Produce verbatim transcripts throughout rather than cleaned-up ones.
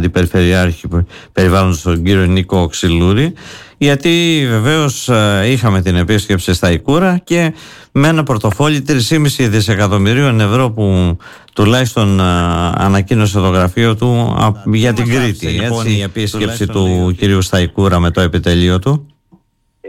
Αντιπεριφερειάρχη Περιβάλλοντος, τον κύριο Νίκο Ξυλούρη, γιατί βεβαίως είχαμε την επίσκεψη στα Ικούρα και με ένα πορτοφόλι τρία κόμμα πέντε δισεκατομμυρίων ευρώ που τουλάχιστον ανακοίνωσε το γραφείο του για την Κρήτη. Έτσι, η επίσκεψη του κυρίου Σταϊκούρα με το επιτελείο του. Ε,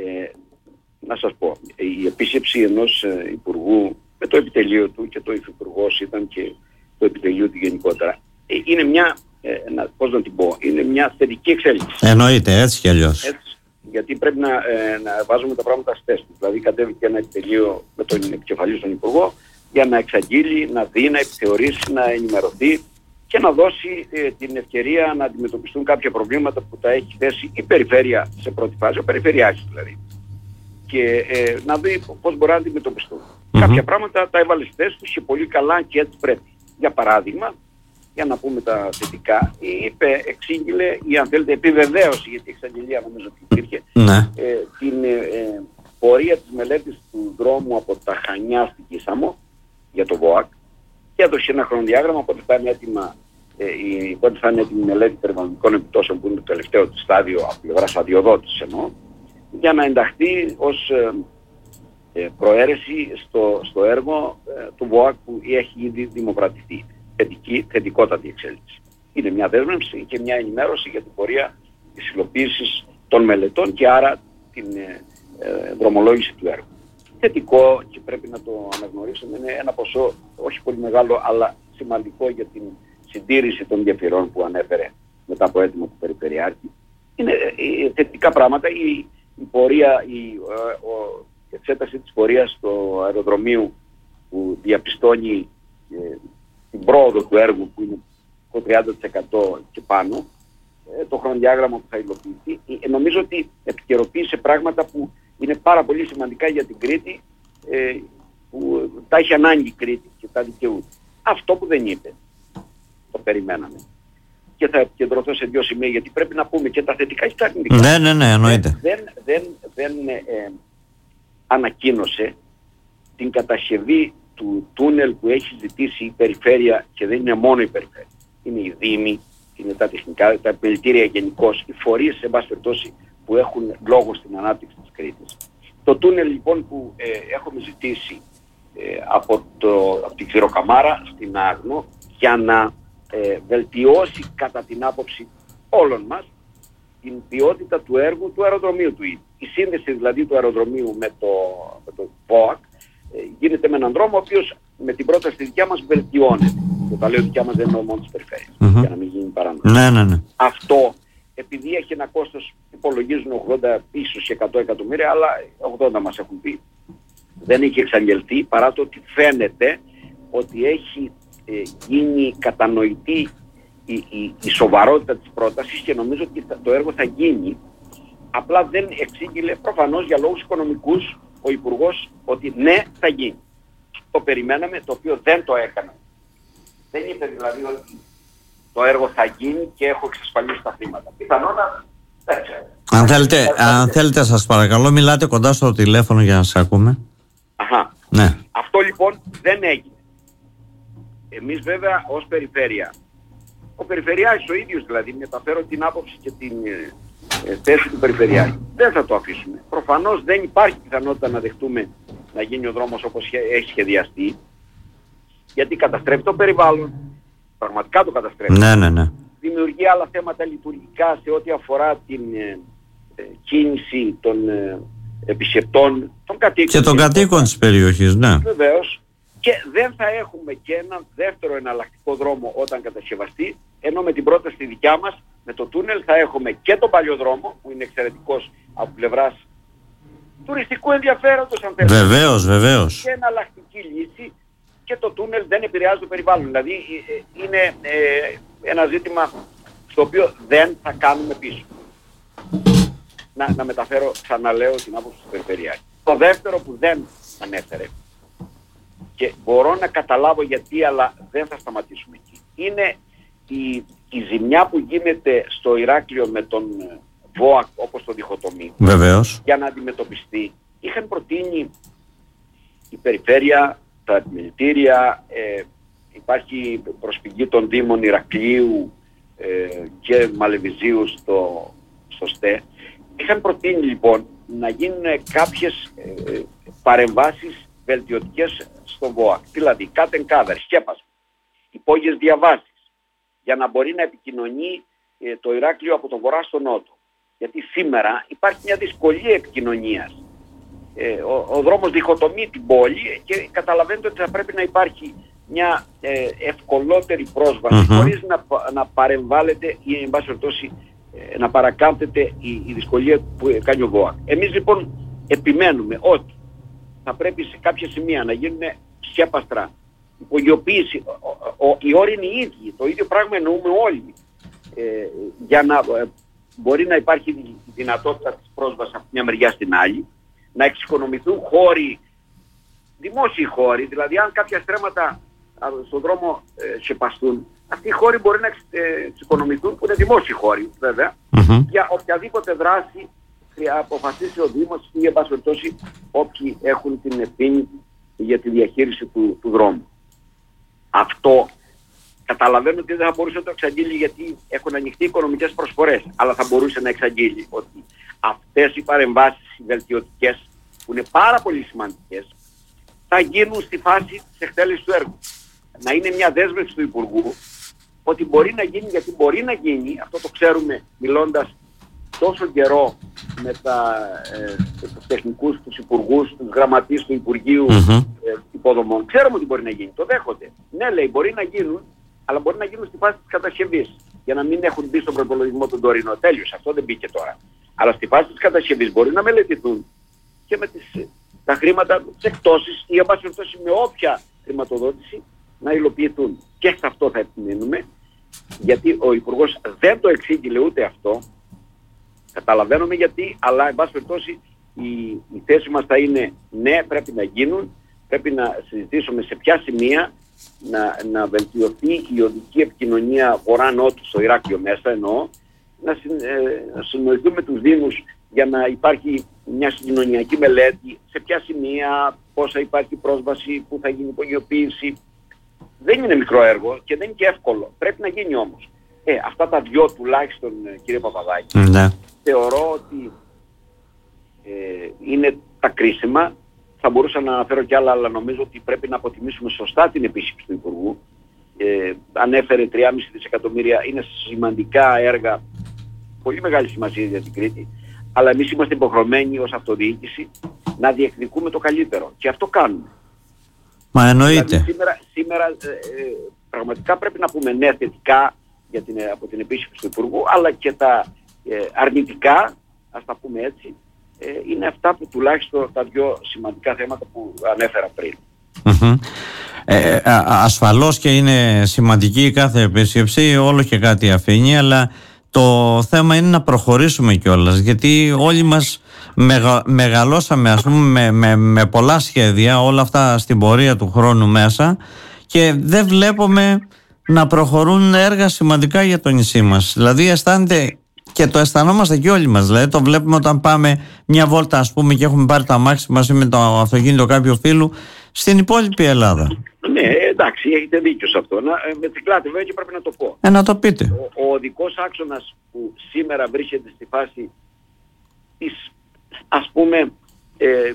να σας πω, η επίσκεψη ενός υπουργού με το επιτελείο του, και το υφυπουργός ήταν και το επιτελείο του γενικότερα, είναι μια, ε, να, πώς να την πω, είναι μια θετική εξέλιξη. Εννοείται, έτσι κι αλλιώς. Έτσι, γιατί πρέπει να, ε, να βάζουμε τα πράγματα στη θέση του. Δηλαδή κατέβηκε ένα επιτελείο με τον επικεφαλής τον υπουργό για να εξαγγείλει, να δει, να επιθεωρήσει, να ενημερωθεί και να δώσει ε, την ευκαιρία να αντιμετωπιστούν κάποια προβλήματα που τα έχει θέσει η περιφέρεια σε πρώτη φάση, ο περιφερειάρχης δηλαδή. Και ε, να δει πώς μπορεί να αντιμετωπιστούν. Mm-hmm. Κάποια πράγματα τα έβαλε στη θέση τους και πολύ καλά και έτσι πρέπει. Για παράδειγμα, για να πούμε τα θετικά, είπε, εξήγηλε ή αν θέλετε επιβεβαίωση, γιατί η εξαγγελία νομίζω ότι υπήρχε, mm-hmm. ε, την ε, πορεία της μελέτης του δρόμου από τα Χανιά στην Κίσαμο για το ΒΟΑΚ και έδωσε ένα χρονοδιάγραμμα πότε θα είναι έτοιμα, ε, η, πότε θα είναι έτοιμη η μελέτη περιβαλλοντικών επιπτώσεων, που είναι το τελευταίο του στάδιο από πλευράς αδειοδότησης εννοώ, για να ενταχθεί ως ε, ε, προαίρεση στο, στο έργο ε, του ΒΟΑΚ που έχει ήδη δημοπρατηθεί. Θετική, θετικότατη εξέλιξη. Είναι μια δέσμευση και μια ενημέρωση για την πορεία της υλοποίησης των μελετών και άρα την ε, ε, δρομολόγηση του έργου. Θετικό, και πρέπει να το αναγνωρίσουμε, είναι ένα ποσό όχι πολύ μεγάλο αλλά σημαντικό για την συντήρηση των γεφυρών που ανέφερε μετά από έτοιμο του Περιφερειάρχη. Είναι ε, θετικά πράγματα. Η, η πορεία, η, ε, ο, η εξέταση της πορείας του αεροδρομίου που διαπιστώνει ε, την πρόοδο του έργου που είναι το τριάντα τοις εκατό και πάνω, ε, το χρονοδιάγραμμα που θα υλοποιηθεί, ε, νομίζω ότι επικαιροποίησε πράγματα που είναι πάρα πολύ σημαντικά για την Κρήτη, ε, που τα έχει ανάγκη η Κρήτη και τα δικαιούται. Αυτό που δεν είπε, το περιμέναμε. Και θα επικεντρωθώ σε δύο σημεία, γιατί πρέπει να πούμε και τα θετικά και τα αρνητικά. Ναι, ναι, ναι, εννοείται. Δεν, δεν, δεν ε, ανακοίνωσε την κατασκευή του τούνελ που έχει ζητήσει η περιφέρεια, και δεν είναι μόνο η περιφέρεια. Είναι οι δήμοι, είναι τα τεχνικά, τα επιμελητήρια γενικώς, οι φορείς σε πάση περιπτώσει που έχουν λόγο στην ανάπτυξη της Κρήτης. Το τούνελ λοιπόν που ε, έχουμε ζητήσει ε, από, το, από την Ξηροκαμάρα στην Άγνο για να ε, βελτιώσει κατά την άποψη όλων μας την ποιότητα του έργου του αεροδρομίου του ίδιου. Η σύνδεση δηλαδή του αεροδρομίου με το, με το ΒΟΑΚ ε, γίνεται με έναν δρόμο ο οποίος με την πρόταση δικιά μας βελτιώνεται. Και τα λέω δικιά μας δεν εννοώ μόνο της περιφέρειας, mm-hmm. για να μην γίνει παράνομο. Ναι, ναι, ναι. Αυτό επειδή έχει ένα κόστος, υπολογίζουν ογδόντα ίσως και εκατό εκατομμύρια, αλλά ογδόντα μας έχουν πει, δεν έχει εξαγγελθεί, παρά το ότι φαίνεται ότι έχει ε, γίνει κατανοητή η, η, η σοβαρότητα της πρότασης και νομίζω ότι το έργο θα γίνει. Απλά δεν εξήγηλε προφανώς για λόγους οικονομικούς ο Υπουργός ότι ναι, θα γίνει. Το περιμέναμε, το οποίο δεν το έκανε. Δεν είπε δηλαδή ότι το έργο θα γίνει και έχω εξασφαλίσει τα χρήματα. Πιθανόν να... δεν ξέρω. Αν θέλετε, αν θέλετε σας παρακαλώ, μιλάτε κοντά στο τηλέφωνο για να σας ακούμε. Αχα. Ναι. Αυτό λοιπόν δεν έγινε. Εμείς βέβαια ως περιφέρεια, ο Περιφερειάρχης ο ίδιος δηλαδή, μεταφέρω την άποψη και την ε, θέση του Περιφερειάρχη. Δεν θα το αφήσουμε. Προφανώς δεν υπάρχει πιθανότητα να δεχτούμε να γίνει ο δρόμος όπως έχει σχεδιαστεί, γιατί καταστρέφει το περιβάλλον. Πραγματικά το καταστρέφει. Ναι, ναι, ναι. Δημιουργεί άλλα θέματα λειτουργικά σε ό,τι αφορά την ε, ε, κίνηση των ε, επισκεπτών, των κατοίκων. Και των κατοίκων της περιοχής, ναι. Βεβαίως. Και δεν θα έχουμε και έναν δεύτερο εναλλακτικό δρόμο όταν κατασκευαστεί, ενώ με την πρόταση τη δικιά μας, με το τούνελ, θα έχουμε και τον παλιό δρόμο, που είναι εξαιρετικός από πλευράς τουριστικού ενδιαφέροντος, αν θέλετε. Βεβαίως, βεβαίως. Και εναλλακτική λύση. Και το τούνελ δεν επηρεάζει το περιβάλλον. Δηλαδή είναι ε, ένα ζήτημα στο οποίο δεν θα κάνουμε πίσω. Να, να μεταφέρω, ξαναλέω, την άποψη του Περιφερειάρχη. Το δεύτερο που δεν ανέφερε, και μπορώ να καταλάβω γιατί, αλλά δεν θα σταματήσουμε εκεί, είναι η, η ζημιά που γίνεται στο Ηράκλειο με τον ΒΟΑΚ, όπως το διχοτομεί. Βεβαίως. Για να αντιμετωπιστεί. Είχαν προτείνει η Περιφέρεια, τα επιμελητήρια, ε, υπάρχει προσφυγή των Δήμων Ηρακλείου ε, και Μαλεβιζίου στο, στο ΣΤΕ. Είχαν προτείνει λοιπόν να γίνουν κάποιες ε, παρεμβάσεις βελτιωτικές στο ΒΟΑΚ. Δηλαδή, κάτεν κάδερ, σκέπασμα, υπόγειες διαβάσεις, για να μπορεί να επικοινωνεί ε, το Ηράκλειο από τον βορρά στο νότο. Γιατί σήμερα υπάρχει μια δυσκολία επικοινωνίας. Ε, ο, ο δρόμος διχοτομεί την πόλη και καταλαβαίνετε ότι θα πρέπει να υπάρχει μια ε, ευκολότερη πρόσβαση, mm-hmm. χωρίς να, να παρεμβάλλεται ή εν πάση περιπτώσει ε, να παρακάμπτεται η, η δυσκολία που κάνει ο ΒΟΑΚ. Εμείς λοιπόν επιμένουμε ότι θα πρέπει σε κάποια σημεία να γίνουν σκέπαστρα, υπογειοποίηση, ο, ο, οι όροι είναι οι ίδιοι, το ίδιο πράγμα εννοούμε όλοι, ε, για να ε, μπορεί να υπάρχει η δυνατότητα της πρόσβασης από μια μεριά στην άλλη, να εξοικονομηθούν χώροι, δημόσιοι χώροι, δηλαδή αν κάποια στρέμματα στον δρόμο ε, σκεπαστούν, αυτοί οι χώροι μπορεί να εξοικονομηθούν, που είναι δημόσιοι χώροι βέβαια, mm-hmm. για οποιαδήποτε δράση αποφασίσει ο Δήμος ή εν πάση περιπτώσει όποιοι έχουν την ευθύνη για τη διαχείριση του, του δρόμου. Αυτό καταλαβαίνω ότι δεν θα μπορούσε να το εξαγγείλει, γιατί έχουν ανοιχτεί οικονομικές προσφορές, αλλά θα μπορούσε να εξαγγείλει ότι αυτές οι παρεμβάσεις βελτιωτικές, που είναι πάρα πολύ σημαντικές, θα γίνουν στη φάση της εκτέλεσης του έργου. Να είναι μια δέσμευση του Υπουργού ότι μπορεί να γίνει, γιατί μπορεί να γίνει, αυτό το ξέρουμε μιλώντας τόσο καιρό με τα, ε, τους τεχνικούς, τους υπουργούς, τους γραμματείς του Υπουργείου mm-hmm. ε, Υποδομών. Ξέρουμε ότι μπορεί να γίνει, το δέχονται. Ναι, λέει, μπορεί να γίνουν, αλλά μπορεί να γίνουν στη φάση της κατασκευής, για να μην έχουν μπει στον προπολογισμό τον τωρινό. Τέλειος, αυτό δεν μπήκε τώρα. Αλλά στη φάση της κατασκευής μπορεί να μελετηθούν και με τις, τα χρήματα, τις εκτόσεις ή εν πάση περιπτώσει με όποια χρηματοδότηση να υλοποιηθούν. Και σε αυτό θα επιμείνουμε, γιατί ο Υπουργός δεν το εξήγηλε ούτε αυτό. Καταλαβαίνουμε γιατί, αλλά εν πάση περιπτώσει η, η θέση μας θα είναι ναι, πρέπει να γίνουν, πρέπει να συζητήσουμε σε ποια σημεία να, να βελτιωθεί η οδική επικοινωνία βορρά-νότου στο Ηράκλειο μέσα, εννοώ, να, συ, ε, να συνοηθούμε τους Δήμους για να υπάρχει μια συγκοινωνιακή μελέτη, σε ποια σημεία, πόσα υπάρχει πρόσβαση, πού θα γίνει υπογειοποίηση. Δεν είναι μικρό έργο και δεν είναι και εύκολο. Πρέπει να γίνει όμως. Ε, αυτά τα δυο τουλάχιστον, κύριε Παπαδάκη, ναι. θεωρώ ότι ε, είναι τα κρίσιμα. Θα μπορούσα να αναφέρω κι άλλα, αλλά νομίζω ότι πρέπει να αποτιμήσουμε σωστά την επίσκεψη του Υπουργού. Ε, ανέφερε τρία κόμμα πέντε δισεκατομμύρια, είναι σημαντικά έργα, πολύ μεγάλη σημασία για την Κρήτη, αλλά εμείς είμαστε υποχρεωμένοι ως αυτοδιοίκηση να διεκδικούμε το καλύτερο. Και αυτό κάνουμε. Μα εννοείται. Δηλαδή, σήμερα σήμερα ε, ε, πραγματικά πρέπει να πούμε ναι θετικά για την, από την επίσκεψη του Υπουργού, αλλά και τα ε, αρνητικά, ας τα πούμε έτσι, ε, είναι αυτά που τουλάχιστον τα δύο σημαντικά θέματα που ανέφερα πριν. Mm-hmm. Ε, ασφαλώς και είναι σημαντική η κάθε επίσκεψη, όλο και κάτι αφήνει, αλλά το θέμα είναι να προχωρήσουμε κιόλας, γιατί όλοι μας μεγα, μεγαλώσαμε ας πούμε με, με, με πολλά σχέδια, όλα αυτά στην πορεία του χρόνου μέσα, και δεν βλέπουμε να προχωρούν έργα σημαντικά για το νησί μας. Δηλαδή αισθάνεται, και το αισθανόμαστε και όλοι μας, δηλαδή το βλέπουμε όταν πάμε μια βόλτα ας πούμε και έχουμε πάρει τα αμάξι μαζί με το αυτοκίνητο κάποιου φίλου στην υπόλοιπη Ελλάδα. Ναι, εντάξει, έχετε δίκιο σε αυτό. Να, με τυκλάτε βέβαια και πρέπει να το πω. Ε, να το πείτε. Ο, ο οδικός άξονας που σήμερα βρίσκεται στη φάση της, ας πούμε, ε,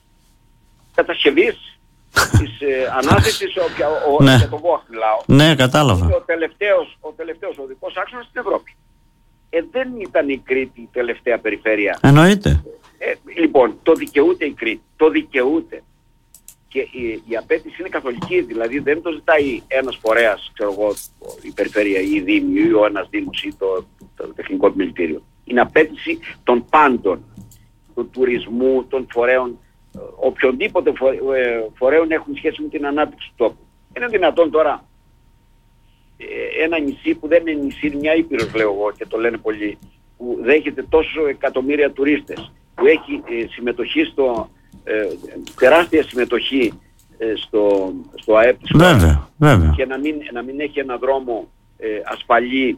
κατασκευής, της ε, ανάθεσης, ο, ο, ναι. για τον ΒΟΑΚ μιλάω. Ναι, κατάλαβα. Ο τελευταίος, ο τελευταίος οδικός άξονας στην Ευρώπη. Ε, δεν ήταν η Κρήτη η τελευταία περιφέρεια. Εννοείται. Ε, λοιπόν, το δικαιούται η Κρήτη. Το δικαιούται. Και η, η απέτηση είναι καθολική, δηλαδή δεν το ζητάει ένας φορέας, ξέρω εγώ, η περιφέρεια ή η Δήμη ή ο ένας Δήμος ή το, το, το τεχνικό επιμελητήριο. Είναι απέτηση των πάντων, του τουρισμού, των φορέων, οποιονδήποτε φορέ, φορέων έχουν σχέση με την ανάπτυξη του τόπου. Είναι δυνατόν τώρα ένα νησί που δεν είναι νησί, μια ήπειρος λέω εγώ και το λένε πολλοί, που δέχεται τόσο εκατομμύρια τουρίστες, που έχει ε, συμμετοχή στο, ε, τεράστια συμμετοχή ε, στο, στο ΑΕΠ της χώρας, και να μην, να μην έχει ένα δρόμο ε, ασφαλή,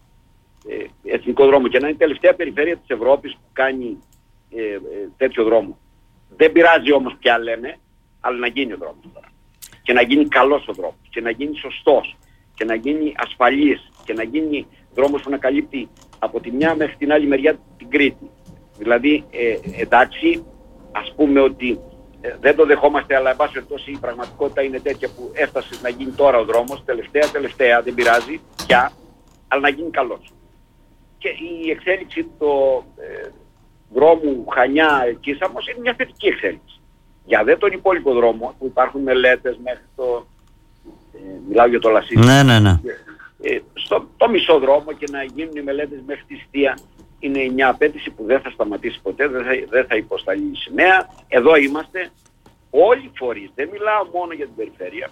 ε, εθνικό δρόμο, και να είναι η τελευταία περιφέρεια της Ευρώπης που κάνει ε, ε, τέτοιο δρόμο. Δεν πειράζει όμως πια λέμε, αλλά να γίνει ο δρόμος τώρα. Και να γίνει καλός ο δρόμος, και να γίνει σωστός, και να γίνει ασφαλής, και να γίνει δρόμος που να καλύπτει από τη μια μέχρι την άλλη μεριά την Κρήτη. Δηλαδή, ε, εντάξει, ας πούμε ότι ε, δεν το δεχόμαστε, αλλά εν πάση περιπτώσει η πραγματικότητα είναι τέτοια που έφτασε να γίνει τώρα ο δρόμος, τελευταία, τελευταία, δεν πειράζει πια, αλλά να γίνει καλός. Και η εξέλιξη του ε, δρόμου Χανιά-Κίσαμος είναι μια θετική εξέλιξη. Για δε τον υπόλοιπο δρόμο, που υπάρχουν μελέτες μέχρι το... Ε, μιλάω για το Λασίδι. Ναι, ναι, ναι. Ε, στο το μισό δρόμο και να γίνουν οι μελέτες μέχρι τη Στία, είναι μια απέτηση που δεν θα σταματήσει ποτέ, δεν θα, δεν θα υποσταλεί η σημαία. Εδώ είμαστε όλοι οι φορείς, δεν μιλάω μόνο για την περιφέρεια.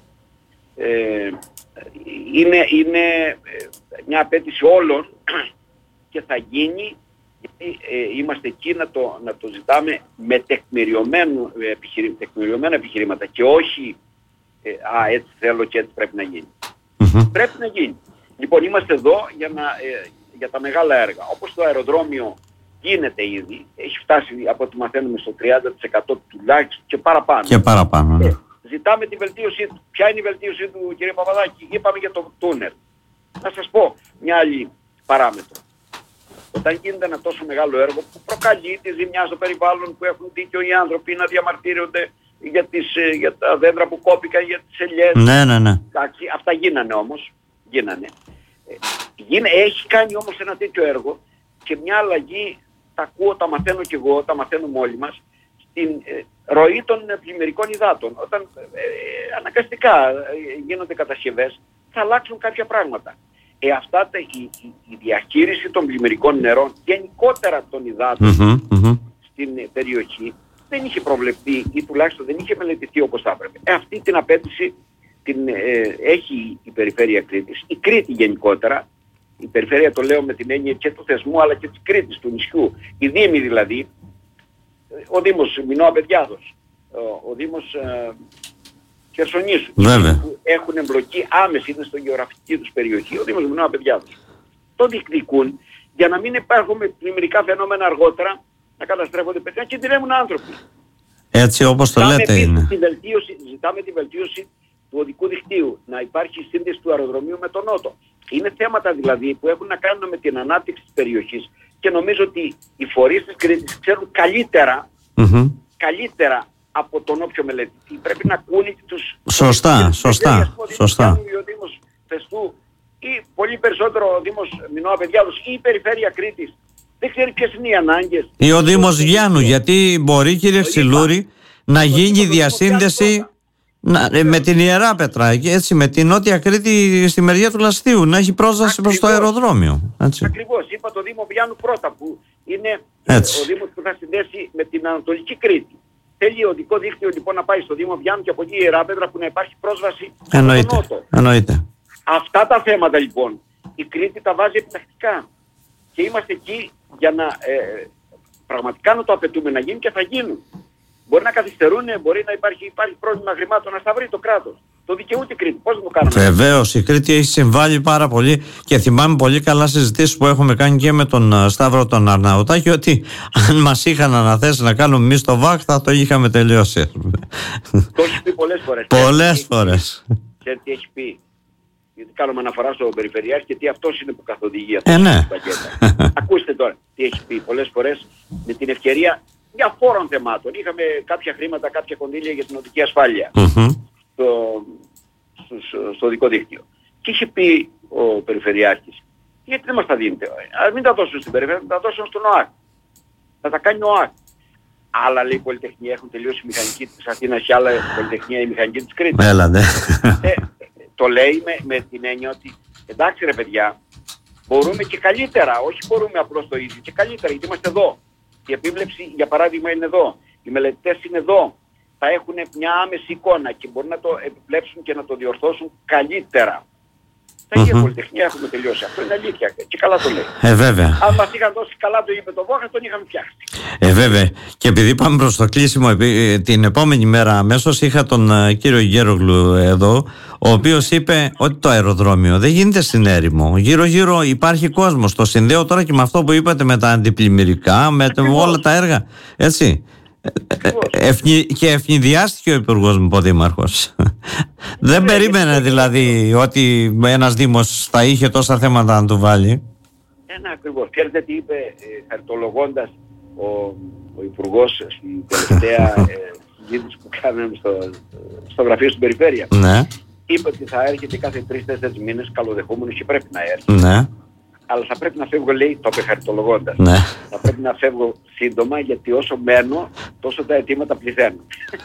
Ε, είναι, είναι μια απέτηση όλων και θα γίνει, γιατί ε, είμαστε εκεί να το, να το ζητάμε με τεκμηριωμένο, επιχειρη, τεκμηριωμένα επιχειρήματα και όχι ε, α, έτσι θέλω και έτσι πρέπει να γίνει. Mm-hmm. Πρέπει να γίνει. Λοιπόν, είμαστε εδώ για, να, ε, για τα μεγάλα έργα. Όπως το αεροδρόμιο γίνεται ήδη, έχει φτάσει από ό,τι μαθαίνουμε στο τριάντα τοις εκατό τουλάχιστον και παραπάνω. Και παραπάνω, ναι. Ε, ζητάμε τη βελτίωσή του. Ποια είναι η βελτίωσή του, κύριε Παπαδάκη? Είπαμε για το τούνελ. Να σας πω μια άλλη παράμετρο. Όταν γίνεται ένα τόσο μεγάλο έργο που προκαλεί τη ζημιά στο περιβάλλον, που έχουν δίκιο οι άνθρωποι να διαμαρτύρονται για, τις, για τα δέντρα που κόπηκαν, για τις ελιές. Ναι, ναι, ναι. Εντάξει, αυτά γίνανε όμως. Γίνανε. Ε, γίνε, έχει κάνει όμως ένα τέτοιο έργο και μια αλλαγή, τα ακούω, τα μαθαίνω κι εγώ, τα μαθαίνουμε όλοι μας, στην ε, ροή των πλημμυρικών υδάτων. Όταν ε, ε, αναγκαστικά ε, γίνονται κατασκευές, θα αλλάξουν κάποια πράγματα. Ε, αυτά τα, η, η, η διαχείριση των πλημμυρικών νερών, γενικότερα των υδάτων mm-hmm, mm-hmm. στην ε, περιοχή, δεν είχε προβλεφθεί ή τουλάχιστον δεν είχε μελετηθεί όπως θα έπρεπε. Ε, αυτή την απέτηση την ε, έχει η περιφέρεια Κρήτης, η Κρήτη γενικότερα. Η περιφέρεια το λέω με την έννοια και του θεσμού αλλά και της Κρήτης, του νησιού. Οι δήμοι δηλαδή, ο Δήμος Μινώα Παιδιάδος, ο, ο Δήμος ε, Χερσονήσου, που έχουν εμπλοκή άμεση, είναι στο γεωγραφική τους περιοχή, ο Δήμος Μινώα Παιδιάδος, το διεκδικούν για να μην υπάρχουν πλημμυρικά φαινόμενα αργότερα, να καταστρέφονται παιδιά και κινδυνεύουν άνθρωποι. Έτσι όπως το λέτε είναι. Τη βελτίωση, ζητάμε τη βελτίωση του οδικού δικτύου, να υπάρχει σύνδεση του αεροδρομίου με τον νότο. Είναι θέματα δηλαδή που έχουν να κάνουν με την ανάπτυξη της περιοχής και νομίζω ότι οι φορείς της Κρήτης ξέρουν καλύτερα, mm-hmm. καλύτερα από τον όποιο μελετητή. Πρέπει να ακούνε τους... Σωστά, τους, σωστά, τους, σωστά. Ο Δήμος Πεστού ή πολύ περισσότερο ο Δήμος Μινώα Παιδιάδος ή η περιφέρεια Κρήτης δεν ξέρει ποιες είναι οι ανάγκες. Ή ο Δήμος Γιάννου, γιατί μπορεί κύριε Ξυλούρη να γίνει διασύνδεση... Να, με την Ιεράπετρα, έτσι, με την Νότια Κρήτη στη μεριά του Λαστίου, να έχει πρόσβαση προς το αεροδρόμιο. Έτσι. Ακριβώς, είπα το Δήμο Βιάννου πρώτα, που είναι έτσι. Ο Δήμος που θα συνδέσει με την Ανατολική Κρήτη. Θέλει οδικό δίκτυο λοιπόν να πάει στο Δήμο Βιάννου και από εκεί η Ιεράπετρα που να υπάρχει πρόσβαση στον νότο. Εννοείται. Αυτά τα θέματα λοιπόν η Κρήτη τα βάζει επιτακτικά και είμαστε εκεί για να ε, πραγματικά να το απαιτούμε να γίνει και θα γίνουν. Μπορεί να καθυστερούν, μπορεί να υπάρχει, υπάρχει πρόβλημα χρημάτων, να στα βρει το κράτος. Το δικαιούται η Κρήτη. Πώς να το κάνουμε? Βεβαίως, η Κρήτη έχει συμβάλει πάρα πολύ και θυμάμαι πολύ καλά συζητήσεις που έχουμε κάνει και με τον Σταύρο τον Αρναουτάκη ότι αν μας είχαν αναθέσει να κάνουμε εμείς το ΒΑΚ θα το είχαμε τελειώσει. Το έχει πει πολλές φορές. Πολλές φορές. Ξέρετε τι έχει πει? Γιατί κάνουμε αναφορά στο Περιφερειάρχη και τι αυτός είναι που καθοδηγεί αυτό. Ε, ναι. Ακούστε τώρα τι έχει πει πολλές φορές με την ευκαιρία διαφόρων θεμάτων. Είχαμε κάποια χρήματα, κάποια κονδύλια για την οδική ασφάλεια mm-hmm. στο, στο, στο δικό δίκτυο. Και είχε πει ο Περιφερειάρχης, γιατί δεν μας τα δίνετε? Α, μην τα δώσουν στην Περιφέρεια, θα τα δώσουν στον ΟΑΚ. Θα τα κάνει ο ΟΑΚ. Άλλα λέει πολυτεχνία έχουν τελειώσει η μηχανική της Αθήνας και άλλα πολυτεχνία η μηχανική της Κρήτης. Έλα, ναι. ε, το λέει με, με την έννοια ότι εντάξει ρε παιδιά, μπορούμε και καλύτερα, όχι μπορούμε απλώς το ίδιο, και καλύτερα γιατί είμαστε εδώ. Η επίβλεψη, για παράδειγμα, είναι εδώ. Οι μελετητές είναι εδώ. Θα έχουν μια άμεση εικόνα και μπορούν να το επιβλέψουν και να το διορθώσουν καλύτερα. Τα ίδια mm-hmm. πολυτεχνία έχουμε τελειώσει. Αυτό είναι αλήθεια. Και καλά το λέει. Ε, βέβαια. Αν μας είχαν δώσει καλά το είπε το Βόχα, τον είχαμε φτιάξει. Ε, βέβαια. Και επειδή πάμε προς το κλείσιμο, την επόμενη μέρα αμέσως είχα τον uh, κύριο Γέρογλου εδώ, ο οποίος είπε ότι το αεροδρόμιο δεν γίνεται στην έρημο. Γύρω-γύρω υπάρχει κόσμος. Το συνδέω τώρα και με αυτό που είπατε με τα αντιπλημμυρικά, με όλα τα έργα. Έτσι. Ευνη... Και ευνηδιάστηκε ο Υπουργός μου, ο Δήμαρχος. Δεν περίμενε δηλαδή ότι ένας Δήμος θα είχε τόσα θέματα να του βάλει. Ένα ακριβώς. Ξέρετε τι είπε, ε, χαριτολογώντας ο, ο Υπουργός στην τελευταία ε, συζήτηση που κάναμε στο, στο γραφείο στην περιφέρεια. Ναι. Είπε ότι θα έρχεται κάθε τρεις-τέσσερις μήνες καλοδεχόμενος και πρέπει να έρθει. Ναι. Αλλά θα πρέπει να φεύγω, λέει, το είπε χαριτολογώντας. Ναι. Θα πρέπει να φεύγω σύντομα, γιατί όσο μένω, τόσο τα αιτήματα πληθαίνουν.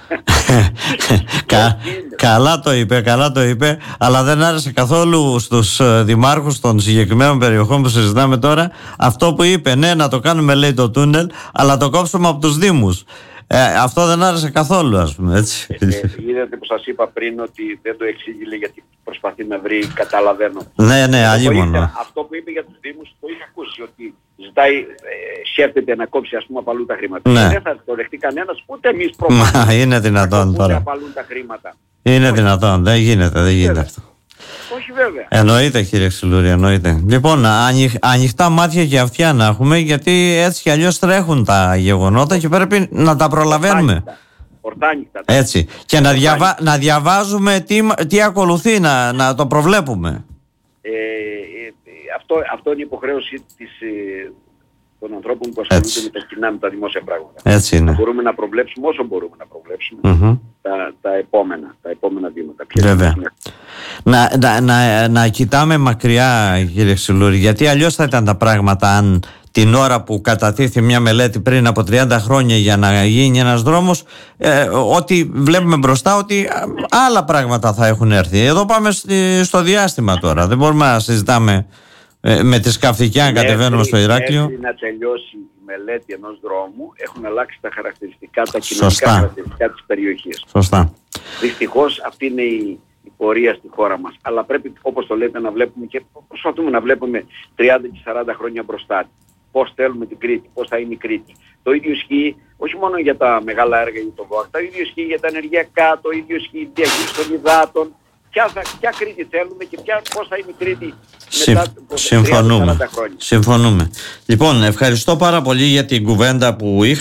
Κα, καλά το είπε, καλά το είπε, αλλά δεν άρεσε καθόλου στους δημάρχους των συγκεκριμένων περιοχών που συζητάμε τώρα αυτό που είπε. Ναι, να το κάνουμε, λέει, το τούνελ, αλλά το κόψουμε από τους δήμους. Ε, αυτό δεν άρεσε καθόλου, ας πούμε, έτσι. Ε, ε, είδατε που σας είπα πριν ότι δεν το εξήγηλε γιατί προσπαθεί να βρει, καταλαβαίνω. Ναι, ναι, αλλήμον. Αυτό που είπε για τους Δήμους το είχα ακούσει, ότι ζητάει, ε, σκέφτεται να κόψει, ας πούμε, από αλλού τα χρήματα. Ναι. Δεν θα το δεχτεί κανένας, ούτε εμείς προφανώς. Μα είναι δυνατόν τώρα. Από αλλού τα χρήματα. Είναι Όχι. δυνατόν, δεν γίνεται, δεν γίνεται αυτό. Όχι βέβαια. Εννοείται, κύριε Ξυλούρη, εννοείται. Λοιπόν, ανοιχ, ανοιχτά μάτια και αυτιά να έχουμε, γιατί έτσι κι αλλιώς τρέχουν τα γεγονότα και πρέπει να τα προλαβαίνουμε. Ορτάνικτα. Έτσι. Και να, διαβα, να διαβάζουμε τι, τι ακολουθεί, να, να το προβλέπουμε. Ε, ε, αυτό, αυτό είναι η υποχρέωση της, ε, των ανθρώπων που ασχολούνται Έτσι. με τα κοινά, με τα δημόσια πράγματα. Έτσι είναι. Να μπορούμε να προβλέψουμε όσο μπορούμε να προβλέψουμε mm-hmm. τα, τα, επόμενα, τα επόμενα βήματα. Βέβαια. Να, να, να, να κοιτάμε μακριά, κύριε Ξυλούρη, γιατί αλλιώς θα ήταν τα πράγματα αν την ώρα που κατατίθει μια μελέτη πριν από τριάντα χρόνια για να γίνει ένας δρόμος, ε, ότι βλέπουμε μπροστά ότι άλλα πράγματα θα έχουν έρθει. Εδώ πάμε στη, στο διάστημα τώρα. Δεν μπορούμε να συζητάμε ε, με τη Σκαφτικιά αν κατεβαίνουμε στο Ηράκλειο. Μέχρι να τελειώσει η μελέτη ενός δρόμου έχουν αλλάξει τα χαρακτηριστικά, τα κοινωνικά Σωστά. χαρακτηριστικά της περιοχής. Σωστά. Δυστυχώς αυτή είναι η η πορεία στη χώρα μας. Αλλά πρέπει, όπως το λέτε, να βλέπουμε και προσπαθούμε να βλέπουμε τριάντα και σαράντα χρόνια μπροστά. Πώς θέλουμε την Κρήτη, πώς θα είναι η Κρήτη. Το ίδιο ισχύει όχι μόνο για τα μεγάλα έργα για το ΒΟΑΚ, το ίδιο ισχύει για τα ενεργειακά, το ίδιο ισχύει για τη διαχείριση των υδάτων. Ποια, θα, ποια Κρήτη θέλουμε και ποια, πώς θα είναι η Κρήτη μετά από τριάντα σαράντα χρόνια. Συμφωνούμε. Λοιπόν, ευχαριστώ πάρα πολύ για την κουβέντα που είχαμε.